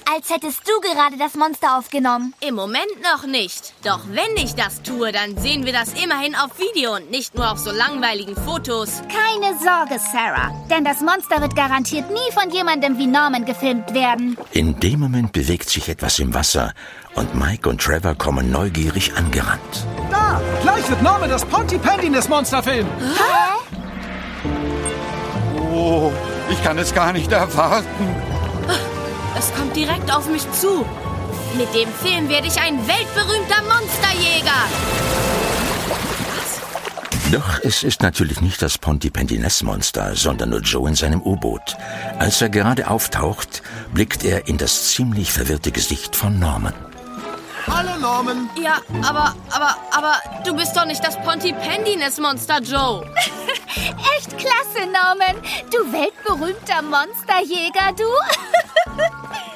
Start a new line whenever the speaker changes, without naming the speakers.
als hättest du gerade das Monster aufgenommen.
Im Moment noch nicht. Doch wenn ich das tue, dann sehen wir das immerhin auf Video und nicht nur auf so langweiligen Fotos.
Keine Sorge, Sarah. Denn das Monster wird garantiert nie von jemandem wie Norman gefilmt werden.
In dem Moment bewegt sich etwas im Wasser und Mike und Trevor kommen neugierig angerannt.
Da! Gleich wird Norman das Pontypandynes-Monster filmen.
Hä?
Oh, ich kann es gar nicht erwarten.
Es kommt direkt auf mich zu. Mit dem Film werde ich ein weltberühmter Monsterjäger. Was?
Doch es ist natürlich nicht das Pontypandynes-Monster, sondern nur Joe in seinem U-Boot. Als er gerade auftaucht, blickt er in das ziemlich verwirrte Gesicht von Norman.
Hallo, Norman.
Ja, aber du bist doch nicht das Pontypandynes-Monster, Joe.
Echt klasse, Norman. Du weltberühmter Monsterjäger, du.